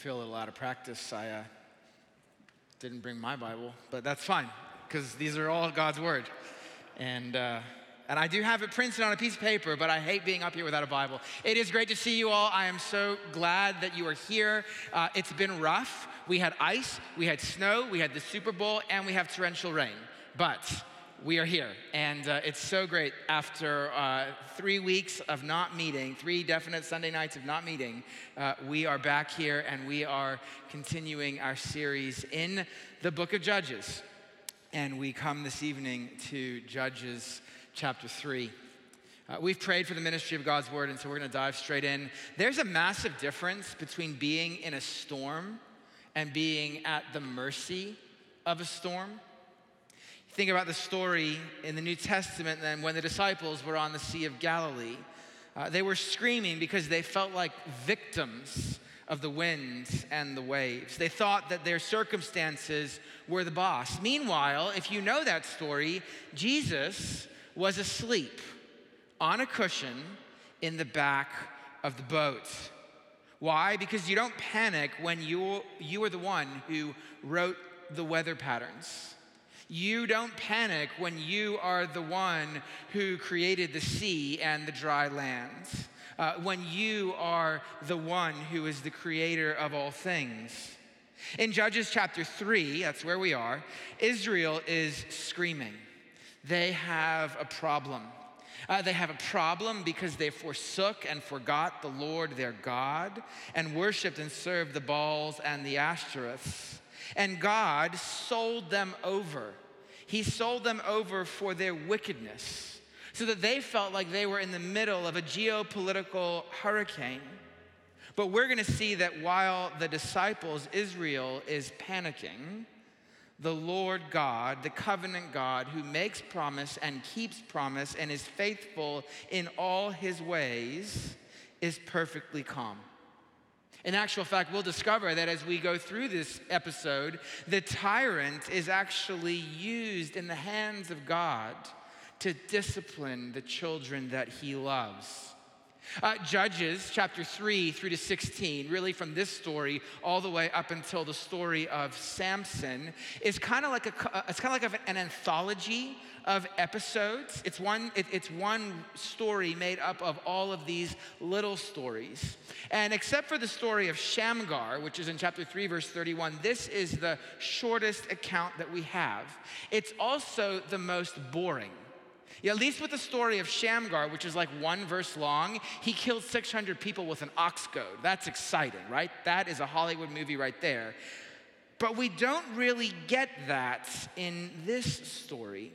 feel a little out of practice. I didn't bring my Bible, but that's fine because these are all God's word. And I do have it printed on a piece of paper, but I hate being up here without a Bible. It is great to see you all. I am so glad that you are here. It's been rough. We had ice, we had snow, we had the Super Bowl, and we have torrential rain. But we are here, and it's so great. After 3 weeks of not meeting, 3 definite Sunday nights of not meeting, we are back here, and we are continuing our series in the book of Judges. And we come this evening to Judges chapter 3. We've prayed for the ministry of God's word, and so we're going to dive straight in. There's a massive difference between being in a storm and being at the mercy of a storm. Think about the story in the New Testament then when the disciples were on the Sea of Galilee. They were screaming because they felt like victims of the winds and the waves. They thought that their circumstances were the boss. Meanwhile, if you know that story, Jesus was asleep on a cushion in the back of the boat. Why? Because you don't panic when you are the one who wrote the weather patterns. You don't panic when you are the one who created the sea and the dry land. When you are the one who is the creator of all things. In Judges chapter 3, that's where we are, Israel is screaming. They have a problem. They have a problem because they forsook and forgot the Lord their God and worshiped and served the Baals and the Ashtoreths. And God sold them over. He sold them over for their wickedness so that they felt like they were in the middle of a geopolitical hurricane. But we're going to see that while the disciples, Israel, is panicking, the Lord God, the covenant God who makes promise and keeps promise and is faithful in all his ways, is perfectly calm. In actual fact, we'll discover that as we go through this episode, the tyrant is actually used in the hands of God to discipline the children that he loves. Judges chapter 3 through to 16, really from this story all the way up until the story of Samson, is kind of like an anthology of episodes. It's one story made up of all of these little stories. And except for the story of Shamgar, which is in chapter 3, verse 31, this is the shortest account that we have. It's also the most boring. Yeah, at least with the story of Shamgar, which is like 1 verse long, he killed 600 people with an ox goad. That's exciting, right? That is a Hollywood movie right there. But we don't really get that in this story.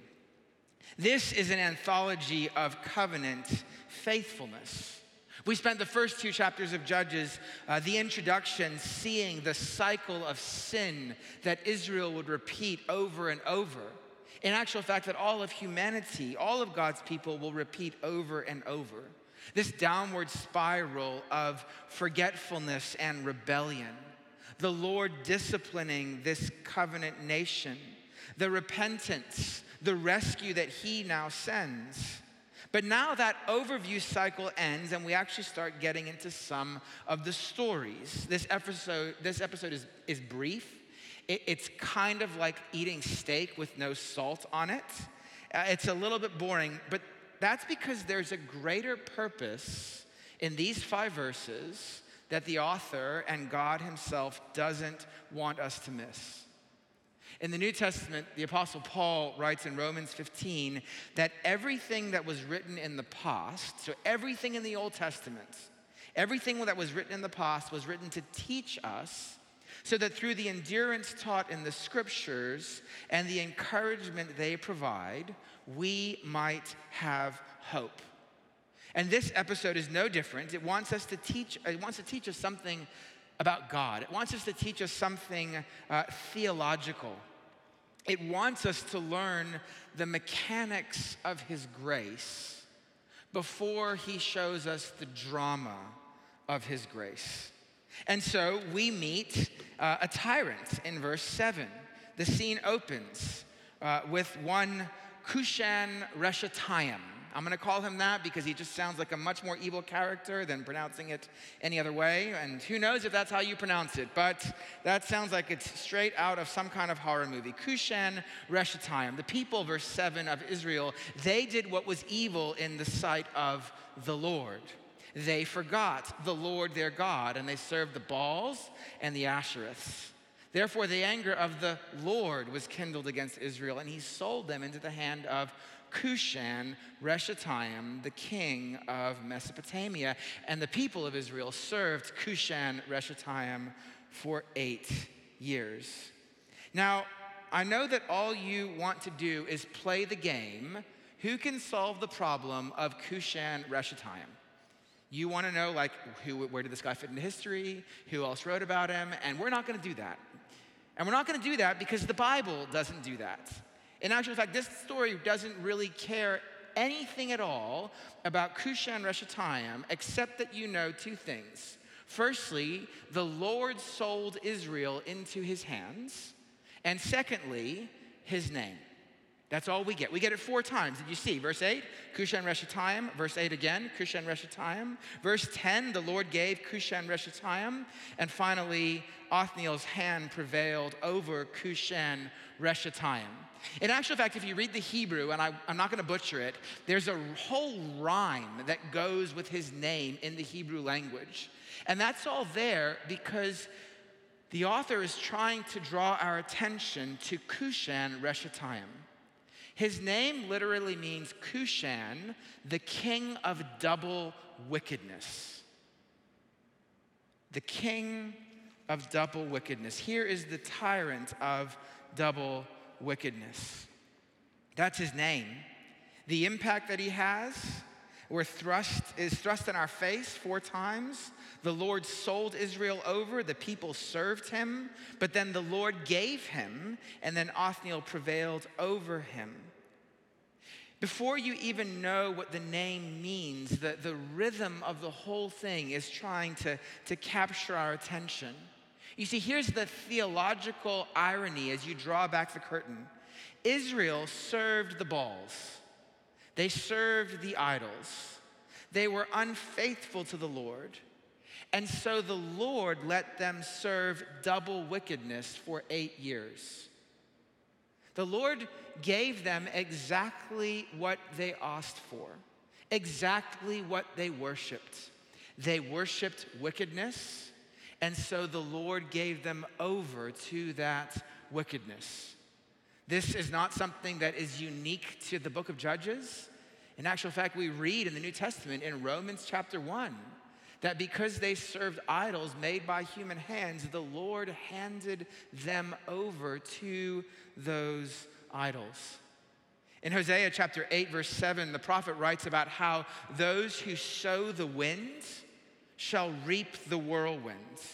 This is an anthology of covenant faithfulness. We spent the first 2 chapters of Judges, the introduction, seeing the cycle of sin that Israel would repeat over and over. In actual fact, that all of humanity, all of God's people will repeat over and over. This downward spiral of forgetfulness and rebellion. The Lord disciplining this covenant nation. The repentance, the rescue that he now sends. But now that overview cycle ends and we actually start getting into some of the stories. This episode is brief. It's kind of like eating steak with no salt on it. It's a little bit boring, but that's because there's a greater purpose in these 5 verses that the author and God himself doesn't want us to miss. In the New Testament, the Apostle Paul writes in Romans 15 that everything that was written in the past, so everything in the Old Testament, everything that was written in the past was written to teach us so that through the endurance taught in the scriptures and the encouragement they provide, we might have hope. And this episode is no different. It wants to teach us something about God. It wants us to teach us something theological. It wants us to learn the mechanics of his grace before he shows us the drama of his grace. And so we meet a tyrant in verse 7. The scene opens with one Cushan Rishathaim. I'm going to call him that because he just sounds like a much more evil character than pronouncing it any other way. And who knows if that's how you pronounce it, but that sounds like it's straight out of some kind of horror movie. Cushan Rishathaim, the people, verse 7, of Israel, they did what was evil in the sight of the Lord. They forgot the Lord their God, and they served the Baals and the Ashereths. Therefore, the anger of the Lord was kindled against Israel, and he sold them into the hand of Cushan Rishathaim, the king of Mesopotamia. And the people of Israel served Cushan Rishathaim for 8 years. Now, I know that all you want to do is play the game, who can solve the problem of Cushan Rishathaim? You want to know, like, where did this guy fit into history? Who else wrote about him? And we're not going to do that. And we're not going to do that because the Bible doesn't do that. In actual fact, this story doesn't really care anything at all about Cushan Rishathaim, except that you know 2 things. Firstly, the Lord sold Israel into his hands. And secondly, his name. That's all we get. We get it 4 times. Did you see? Verse 8, Cushan Rishathaim. Verse 8 again, Cushan Rishathaim. Verse 10, the Lord gave Cushan Rishathaim. And finally, Othniel's hand prevailed over Cushan Rishathaim. In actual fact, if you read the Hebrew, and I'm not going to butcher it, there's a whole rhyme that goes with his name in the Hebrew language. And that's all there because the author is trying to draw our attention to Cushan Rishathaim. His name literally means Cushan, the king of double wickedness. The king of double wickedness. Here is the tyrant of double wickedness. That's his name. The impact that he has is thrust in our face 4 times. The Lord sold Israel over, the people served him, but then the Lord gave him, and then Othniel prevailed over him. Before you even know what the name means, the rhythm of the whole thing is trying to capture our attention. You see, here's the theological irony as you draw back the curtain. Israel served the Baals. They served the idols. They were unfaithful to the Lord. And so the Lord let them serve double wickedness for 8 years. The Lord gave them exactly what they asked for, exactly what they worshiped. They worshiped wickedness, and so the Lord gave them over to that wickedness. This is not something that is unique to the book of Judges. In actual fact, we read in the New Testament in Romans chapter 1 that because they served idols made by human hands, the Lord handed them over to those idols. In Hosea chapter 8, verse 7, the prophet writes about how those who sow the wind shall reap the whirlwinds.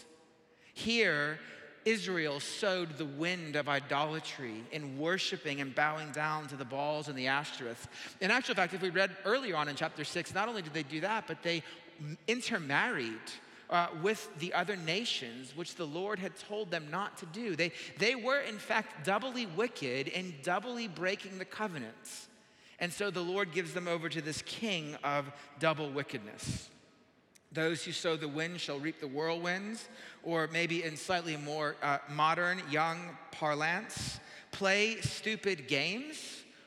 Here, Israel sowed the wind of idolatry in worshiping and bowing down to the Baals and the Ashtoreths. In actual fact, if we read earlier on in chapter 6, not only did they do that, but they intermarried with the other nations, which the Lord had told them not to do. They were, in fact, doubly wicked and doubly breaking the covenants. And so the Lord gives them over to this king of double wickedness. Those who sow the wind shall reap the whirlwinds, or maybe in slightly more modern, young parlance, play stupid games,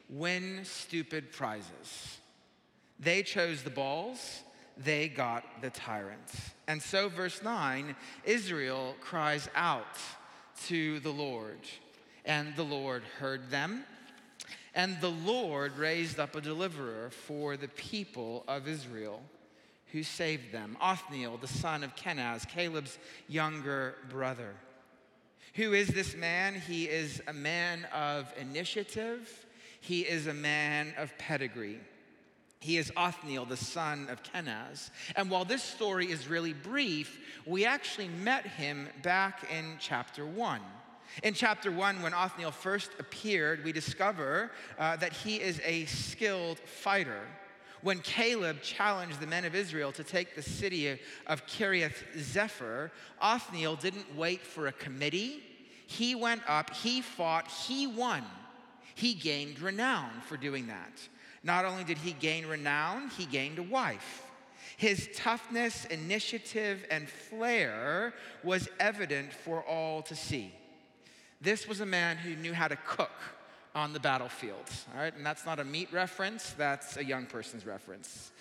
win stupid prizes. They chose the Baals, they got the tyrants. And so, verse 9, Israel cries out to the Lord, and the Lord heard them, and the Lord raised up a deliverer for the people of Israel, who saved them, Othniel, the son of Kenaz, Caleb's younger brother. Who is this man? He is a man of initiative. He is a man of pedigree. He is Othniel, the son of Kenaz. And while this story is really brief, we actually met him back in chapter 1. In chapter 1, when Othniel first appeared, we discover that he is a skilled fighter. When Caleb challenged the men of Israel to take the city of Kiriath Zephyr, Othniel didn't wait for a committee. He went up, he fought, he won. He gained renown for doing that. Not only did he gain renown, he gained a wife. His toughness, initiative, and flair was evident for all to see. This was a man who knew how to cook on the battlefield, all right? And that's not a meat reference, that's a young person's reference.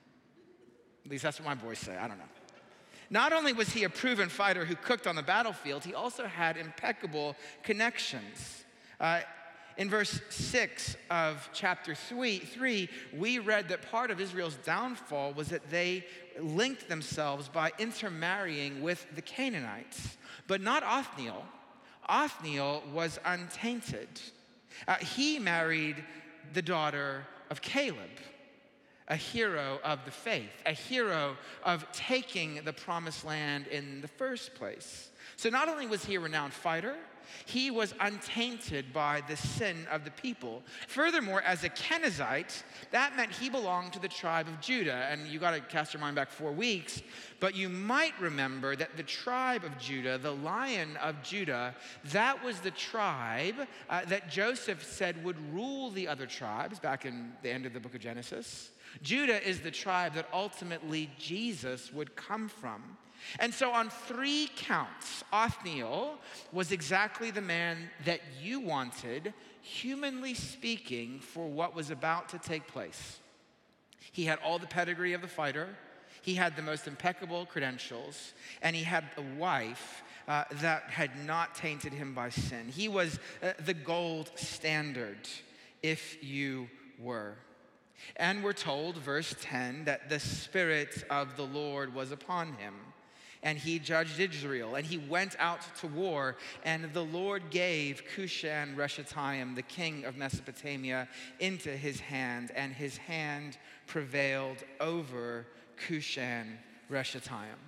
At least that's what my boys say, I don't know. Not only was he a proven fighter who cooked on the battlefield, he also had impeccable connections. In verse 6 of chapter 3, we read that part of Israel's downfall was that they linked themselves by intermarrying with the Canaanites. But not Othniel. Othniel was untainted. He married the daughter of Caleb, a hero of the faith, a hero of taking the promised land in the first place. So not only was he a renowned fighter, he was untainted by the sin of the people. Furthermore, as a Kenizzite, that meant he belonged to the tribe of Judah. And you got to cast your mind back 4 weeks, but you might remember that the tribe of Judah, the Lion of Judah, that was the tribe that Joseph said would rule the other tribes back in the end of the book of Genesis. Judah is the tribe that ultimately Jesus would come from. And so on 3 counts, Othniel was exactly the man that you wanted, humanly speaking, for what was about to take place. He had all the pedigree of the fighter, he had the most impeccable credentials, and he had a wife that had not tainted him by sin. He was the gold standard, if you were. And we're told, verse 10, that the Spirit of the Lord was upon him. And he judged Israel, and he went out to war, and the Lord gave Cushan-Rishathaim, the king of Mesopotamia, into his hand, and his hand prevailed over Cushan-Rishathaim.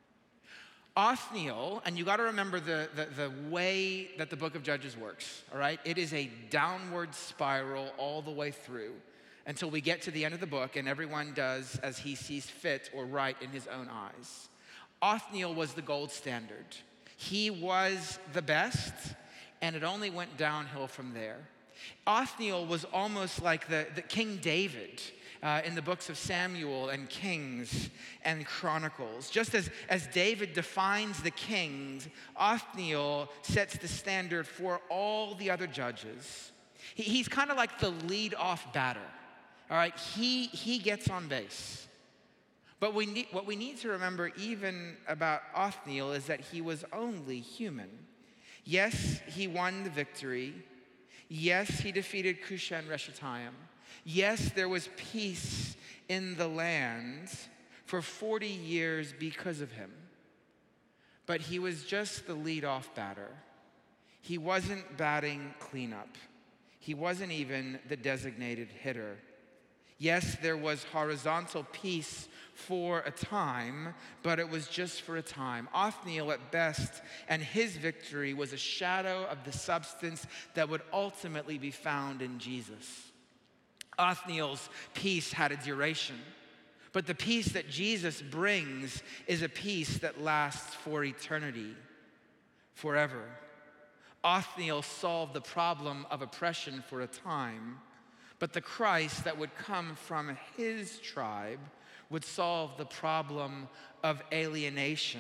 Othniel, and you got to remember the way that the book of Judges works, all right? It is a downward spiral all the way through until we get to the end of the book, and everyone does as he sees fit or right in his own eyes. Othniel was the gold standard. He was the best, and it only went downhill from there. Othniel was almost like the King David in the books of Samuel and Kings and Chronicles. Just as David defines the kings, Othniel sets the standard for all the other judges. He's kind of like the lead-off batter. All right, he gets on base. But what we need to remember even about Othniel is that he was only human. Yes, he won the victory. Yes, he defeated Cushan-Rishathaim. Yes, there was peace in the land for 40 years because of him. But he was just the lead-off batter. He wasn't batting cleanup. He wasn't even the designated hitter. Yes, there was horizontal peace for a time, but it was just for a time. Othniel at best, and his victory was a shadow of the substance that would ultimately be found in Jesus. Othniel's peace had a duration, but the peace that Jesus brings is a peace that lasts for eternity, forever. Othniel solved the problem of oppression for a time, but the Christ that would come from his tribe would solve the problem of alienation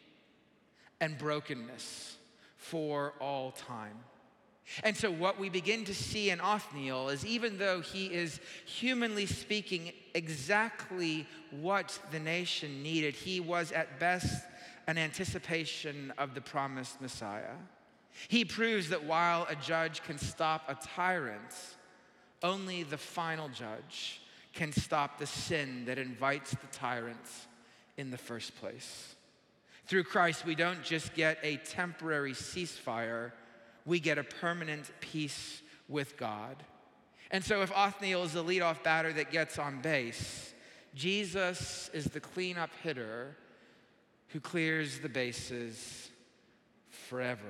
and brokenness for all time. And so what we begin to see in Othniel is, even though he is humanly speaking exactly what the nation needed, he was at best an anticipation of the promised Messiah. He proves that while a judge can stop a tyrant, only the final judge can stop the sin that invites the tyrant in the first place. Through Christ, we don't just get a temporary ceasefire, we get a permanent peace with God. And so if Othniel is the leadoff batter that gets on base, Jesus is the cleanup hitter who clears the bases forever.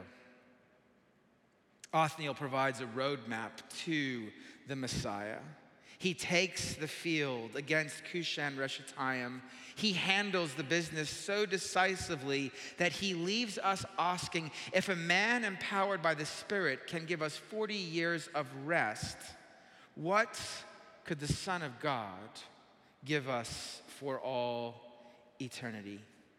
Othniel provides a roadmap to the Messiah. He takes the field against Cushan-Rishathaim. He handles the business so decisively that he leaves us asking, if a man empowered by the Spirit can give us 40 years of rest, what could the Son of God give us for all eternity?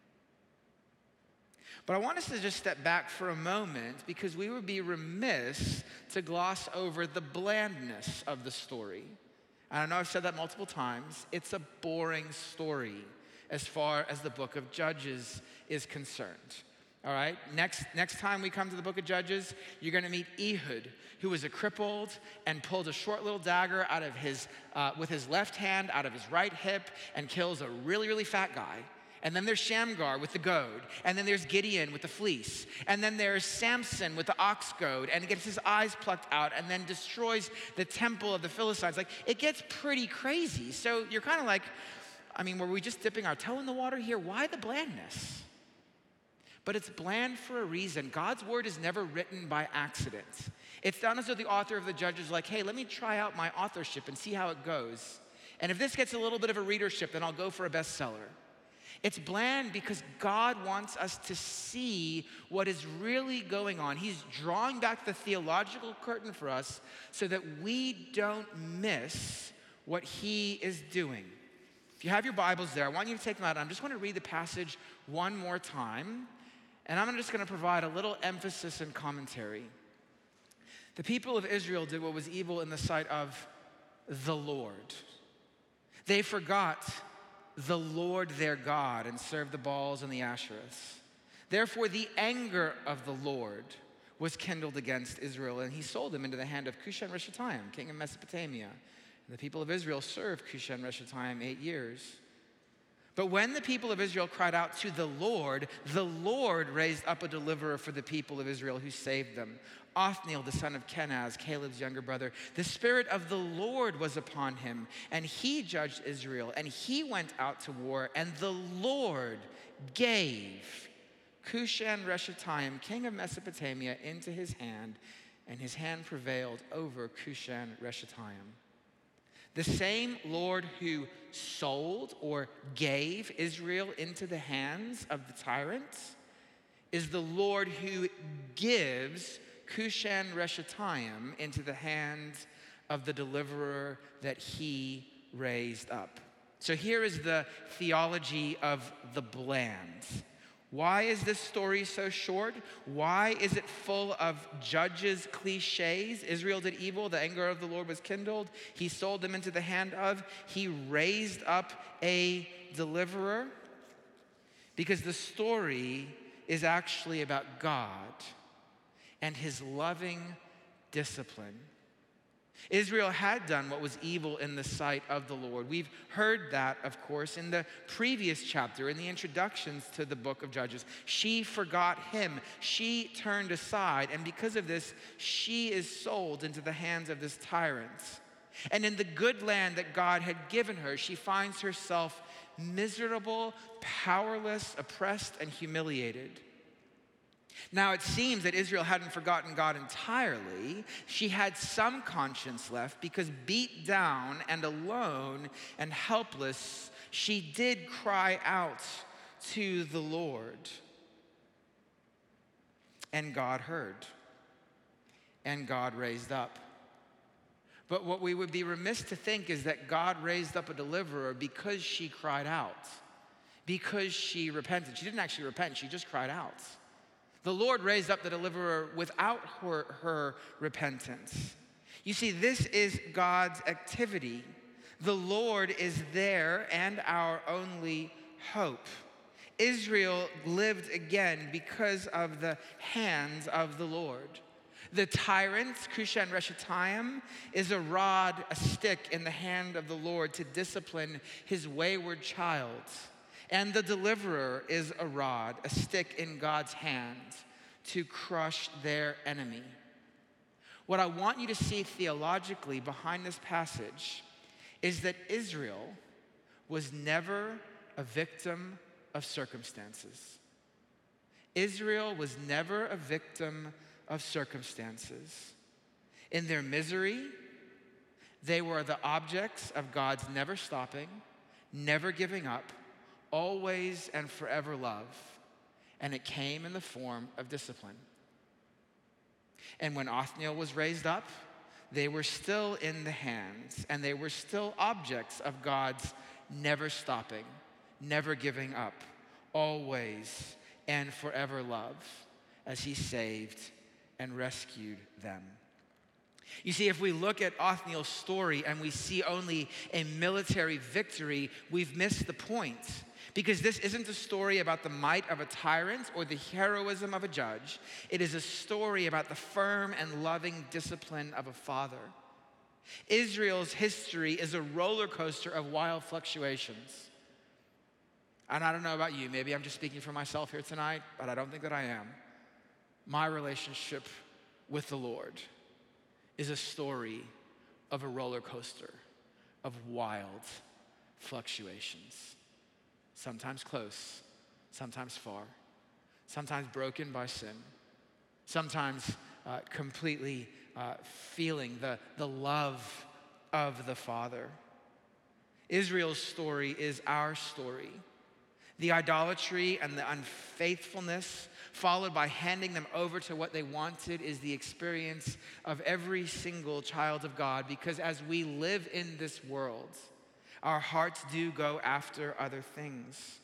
But I want us to just step back for a moment because we would be remiss to gloss over the blandness of the story. And I know I've said that multiple times. It's a boring story as far as the book of Judges is concerned. All right? Next time we come to the book of Judges, you're going to meet Ehud, who was a crippled and pulled a short little dagger out of with his left hand out of his right hip and kills a really, really fat guy. And then there's Shamgar with the goad. And then there's Gideon with the fleece. And then there's Samson with the ox goad and gets his eyes plucked out and then destroys the temple of the Philistines. Like, it gets pretty crazy. So you're kind of like, were we just dipping our toe in the water here? Why the blandness? But it's bland for a reason. God's word is never written by accident. It's done as though the author of the Judges is like, hey, let me try out my authorship and see how it goes. And if this gets a little bit of a readership, then I'll go for a bestseller. It's bland because God wants us to see what is really going on. He's drawing back the theological curtain for us so that we don't miss what he is doing. If you have your Bibles there, I want you to take them out. I'm just going to read the passage one more time, and I'm just going to provide a little emphasis and commentary. The people of Israel did what was evil in the sight of the Lord. They forgot the Lord their God and served the Baals and the Asherahs. Therefore the anger of the Lord was kindled against Israel, and he sold them into the hand of Cushan-Rishathaim, king of Mesopotamia. And the people of Israel served Cushan-Rishathaim 8 years. But when the people of Israel cried out to the Lord raised up a deliverer for the people of Israel who saved them. Othniel, the son of Kenaz, Caleb's younger brother. The Spirit of the Lord was upon him, and he judged Israel, and he went out to war, and the Lord gave Cushan-Rishathaim, king of Mesopotamia, into his hand, and his hand prevailed over Cushan-Rishathaim. The same Lord who sold or gave Israel into the hands of the tyrants is the Lord who gives Cushan-Rishathaim into the hands of the deliverer that he raised up. So here is the theology of the bland. Why is this story so short? Why is it full of Judges cliches? Israel did evil, the anger of the Lord was kindled. He sold them into the hand of. He raised up a deliverer. Because the story is actually about God and his loving discipline. Israel had done what was evil in the sight of the Lord. We've heard that, of course, in the previous chapter, in the introductions to the book of Judges. She forgot him. She turned aside, and because of this, she is sold into the hands of this tyrant. And in the good land that God had given her, she finds herself miserable, powerless, oppressed, and humiliated. Now, it seems that Israel hadn't forgotten God entirely. She had some conscience left because beat down and alone and helpless, she did cry out to the Lord. And God heard. And God raised up. But what we would be remiss to think is that God raised up a deliverer because she cried out, because she repented. She didn't actually repent, she just cried out. The Lord raised up the deliverer without her repentance. You see, this is God's activity. The Lord is there and our only hope. Israel lived again because of the hands of the Lord. The tyrant, Cushan-Rishathaim, is a rod, a stick in the hand of the Lord to discipline his wayward child. And the deliverer is a rod, a stick in God's hand to crush their enemy. What I want you to see theologically behind this passage is that Israel was never a victim of circumstances. Israel was never a victim of circumstances. In their misery, they were the objects of God's never stopping, never giving up, always and forever love, and it came in the form of discipline. And when Othniel was raised up, they were still in the hands, and they were still objects of God's never stopping, never giving up, always and forever love, as he saved and rescued them. You see, if we look at Othniel's story and we see only a military victory, we've missed the point. Because this isn't a story about the might of a tyrant or the heroism of a judge. It is a story about the firm and loving discipline of a father. Israel's history is a roller coaster of wild fluctuations. And I don't know about you, maybe I'm just speaking for myself here tonight, but I don't think that I am. My relationship with the Lord is a story of a roller coaster of wild fluctuations. Sometimes close, sometimes far, sometimes broken by sin, sometimes completely feeling the love of the Father. Israel's story is our story. The idolatry and the unfaithfulness, followed by handing them over to what they wanted, is the experience of every single child of God, because as we live in this world, our hearts do go after other things.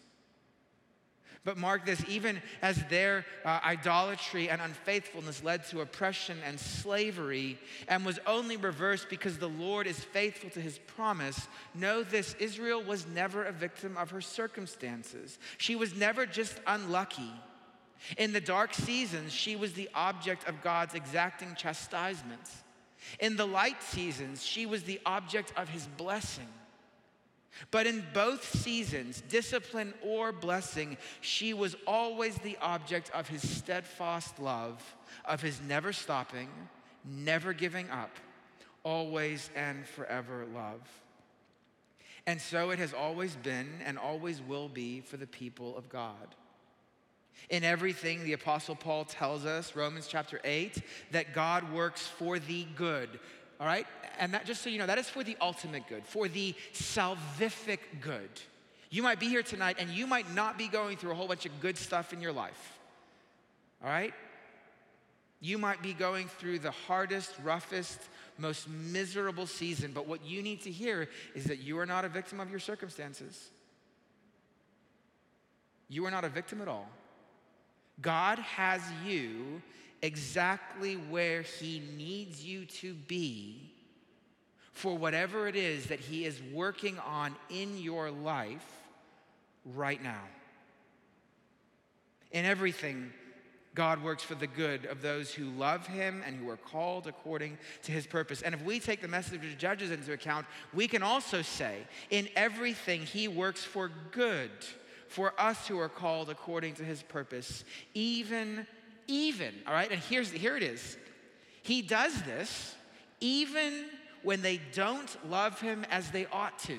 But mark this, even as their idolatry and unfaithfulness led to oppression and slavery and was only reversed because the Lord is faithful to his promise, know this: Israel was never a victim of her circumstances. She was never just unlucky. In the dark seasons, she was the object of God's exacting chastisement. In the light seasons, she was the object of his blessing. But in both seasons, discipline or blessing, she was always the object of his steadfast love, of his never stopping, never giving up, always and forever love. And so it has always been and always will be for the people of God. In everything, the Apostle Paul tells us, Romans chapter 8, that God works for the good. All right? And that, just so you know, that is for the ultimate good, for the salvific good. You might be here tonight and you might not be going through a whole bunch of good stuff in your life. All right? You might be going through the hardest, roughest, most miserable season, but what you need to hear is that you are not a victim of your circumstances. You are not a victim at all. God has you exactly where he needs you to be for whatever it is that he is working on in your life right now. In everything, God works for the good of those who love him and who are called according to his purpose. And if we take the message of Judges into account, we can also say, in everything he works for good for us who are called according to his purpose, even, all right? And here it is. He does this even when they don't love him as they ought to.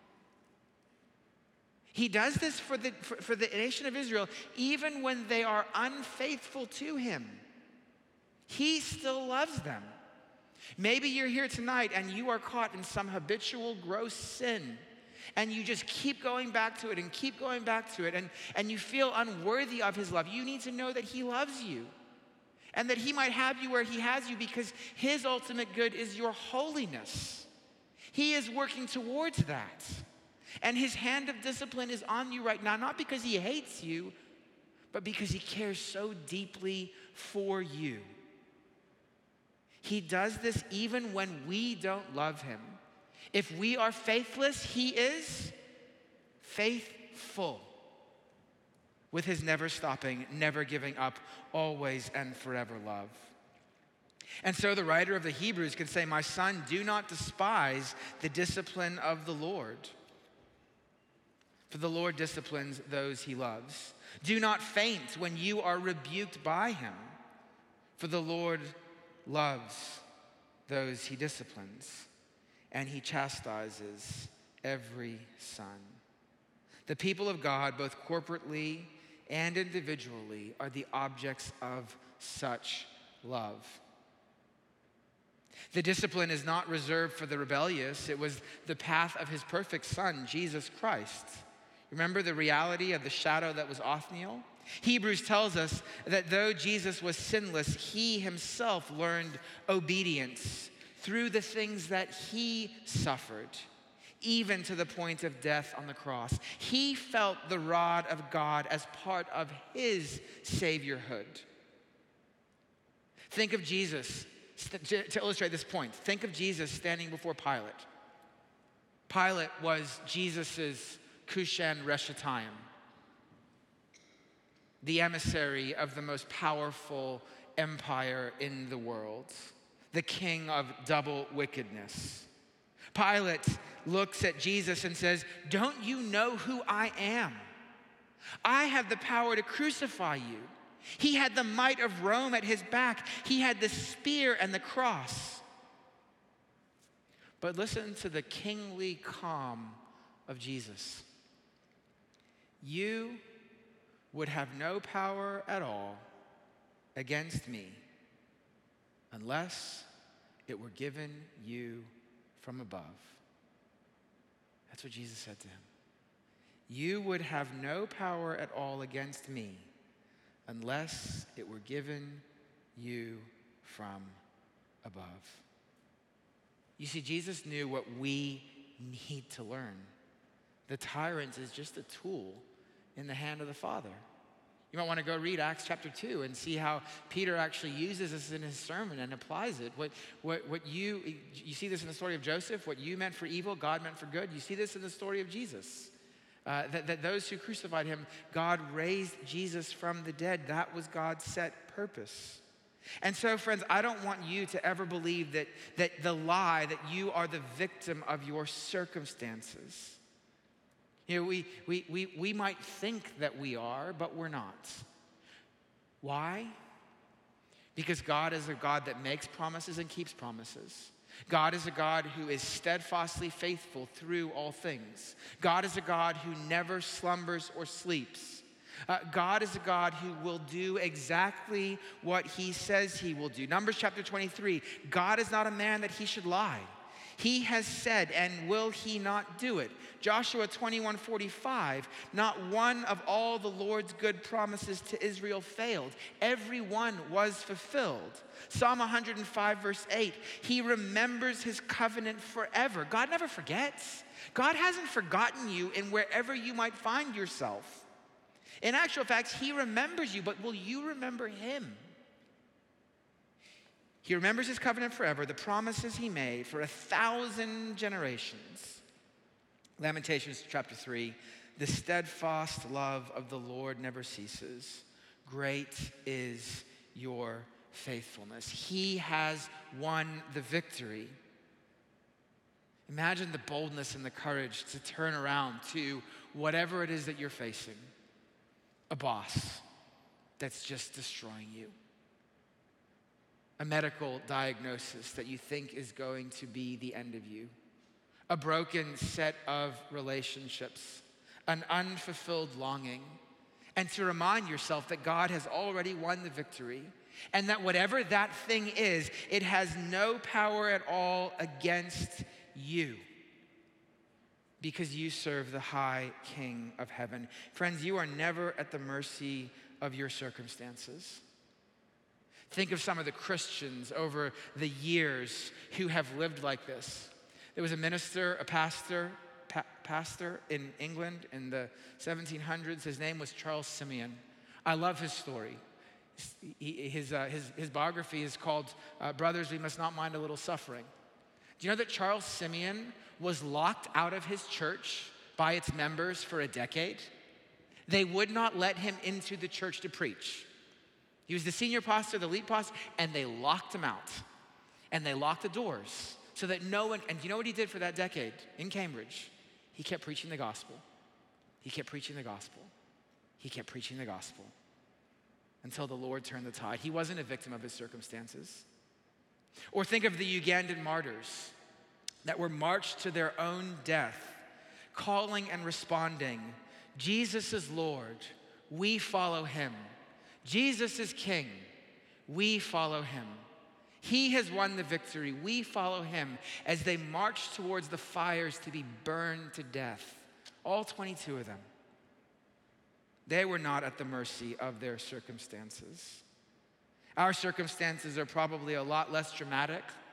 He does this for the nation of Israel even when they are unfaithful to him. He still loves them. Maybe you're here tonight and you are caught in some habitual gross sin, and you just keep going back to it and keep going back to it, and you feel unworthy of his love. You need to know that he loves you and that he might have you where he has you because his ultimate good is your holiness. He is working towards that. And his hand of discipline is on you right now, not because he hates you, but because he cares so deeply for you. He does this even when we don't love him. If we are faithless, he is faithful with his never stopping, never giving up, always and forever love. And so the writer of the Hebrews can say, "My son, do not despise the discipline of the Lord, for the Lord disciplines those he loves. Do not faint when you are rebuked by him, for the Lord loves those he disciplines, and he chastises every son." The people of God, both corporately and individually, are the objects of such love. The discipline is not reserved for the rebellious. It was the path of his perfect son, Jesus Christ. Remember the reality of the shadow that was Othniel? Hebrews tells us that though Jesus was sinless, he himself learned obedience through the things that he suffered, even to the point of death on the cross. He felt the rod of God as part of his saviorhood. Think of Jesus, to illustrate this point, think of Jesus standing before Pilate. Pilate was Jesus's Kushan Reshatayim, the emissary of the most powerful empire in the world, the king of double wickedness. Pilate looks at Jesus and says, "Don't you know who I am? I have the power to crucify you." He had the might of Rome at his back. He had the spear and the cross. But listen to the kingly calm of Jesus. "You would have no power at all against me unless it were given you from above." That's what Jesus said to him. "You would have no power at all against me unless it were given you from above." You see, Jesus knew what we need to learn. The tyrant is just a tool in the hand of the Father. You might want to go read Acts chapter 2 and see how Peter actually uses this in his sermon and applies it. What you see this in the story of Joseph, what you meant for evil, God meant for good. You see this in the story of Jesus. That those who crucified him, God raised Jesus from the dead. That was God's set purpose. And so, friends, I don't want you to ever believe that the lie that you are the victim of your circumstances. You know, we might think that we are, but we're not. Why? Because God is a God that makes promises and keeps promises. God is a God who is steadfastly faithful through all things. God is a God who never slumbers or sleeps. God is a God who will do exactly what he says he will do. Numbers chapter 23, God is not a man that he should lie. He has said, and will he not do it? Joshua 21:45, not one of all the Lord's good promises to Israel failed. Every one was fulfilled. Psalm 105 verse 8, he remembers his covenant forever. God never forgets. God hasn't forgotten you in wherever you might find yourself. In actual fact, he remembers you, but will you remember him? He remembers his covenant forever, the promises he made for 1,000 generations. Lamentations chapter 3, the steadfast love of the Lord never ceases. Great is your faithfulness. He has won the victory. Imagine the boldness and the courage to turn around to whatever it is that you're facing. A boss that's just destroying you. A medical diagnosis that you think is going to be the end of you. A broken set of relationships. An unfulfilled longing. And to remind yourself that God has already won the victory. And that whatever that thing is, it has no power at all against you. Because you serve the high King of heaven. Friends, you are never at the mercy of your circumstances. Think of some of the Christians over the years who have lived like this. There was a minister, a pastor in England in the 1700s. His name was Charles Simeon. I love his story. His biography is called Brothers, We Must Not Mind a Little Suffering. Do you know that Charles Simeon was locked out of his church by its members for a decade? They would not let him into the church to preach. He was the senior pastor, the lead pastor, and they locked him out. And they locked the doors so that no one, and you know what he did for that decade in Cambridge? He kept preaching the gospel. He kept preaching the gospel. He kept preaching the gospel until the Lord turned the tide. He wasn't a victim of his circumstances. Or think of the Ugandan martyrs that were marched to their own death, calling and responding, Jesus is Lord, we follow him. Jesus is King, we follow him. He has won the victory, we follow him as they march towards the fires to be burned to death. All 22 of them. They were not at the mercy of their circumstances. Our circumstances are probably a lot less dramatic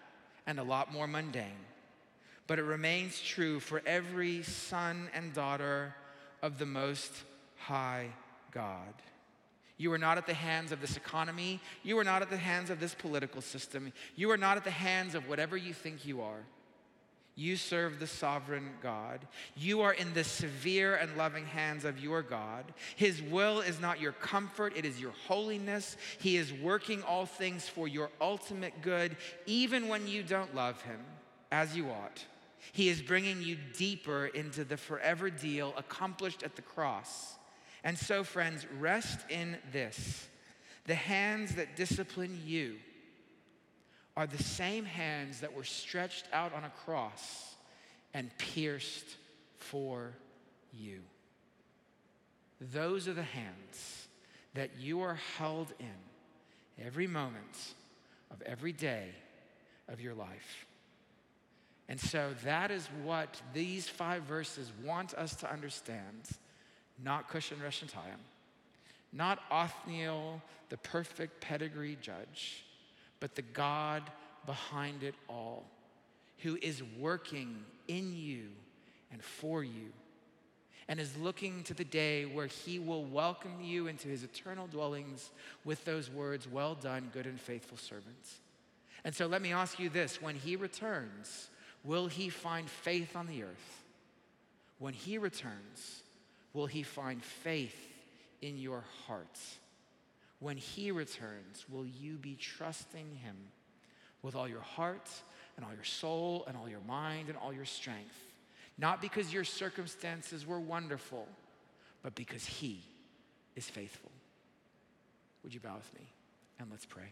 and a lot more mundane. But it remains true for every son and daughter of the Most High God. You are not at the hands of this economy. You are not at the hands of this political system. You are not at the hands of whatever you think you are. You serve the sovereign God. You are in the severe and loving hands of your God. His will is not your comfort, it is your holiness. He is working all things for your ultimate good, even when you don't love him as you ought. He is bringing you deeper into the forever deal accomplished at the cross. And so, friends, rest in this. The hands that discipline you are the same hands that were stretched out on a cross and pierced for you. Those are the hands that you are held in every moment of every day of your life. And so that is what these 5 verses want us to understand. Not Cushan Reshantayim, not Othniel, the perfect pedigree judge, but the God behind it all, who is working in you and for you, and is looking to the day where he will welcome you into his eternal dwellings with those words, "Well done, good and faithful servants." And so let me ask you this, when he returns, will he find faith on the earth? When he returns, will he find faith in your hearts? When he returns, will you be trusting him with all your heart and all your soul and all your mind and all your strength? Not because your circumstances were wonderful, but because he is faithful. Would you bow with me and let's pray.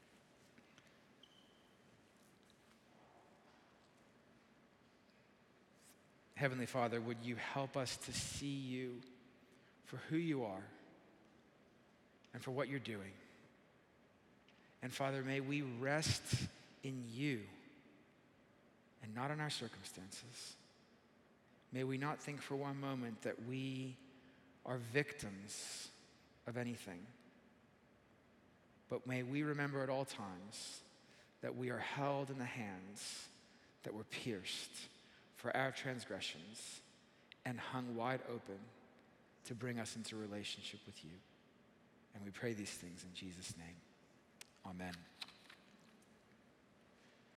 Heavenly Father, would you help us to see you for who you are and for what you're doing? And Father, may we rest in you and not in our circumstances. May we not think for one moment that we are victims of anything, but may we remember at all times that we are held in the hands that were pierced for our transgressions and hung wide open to bring us into relationship with you. And we pray these things in Jesus' name. Amen.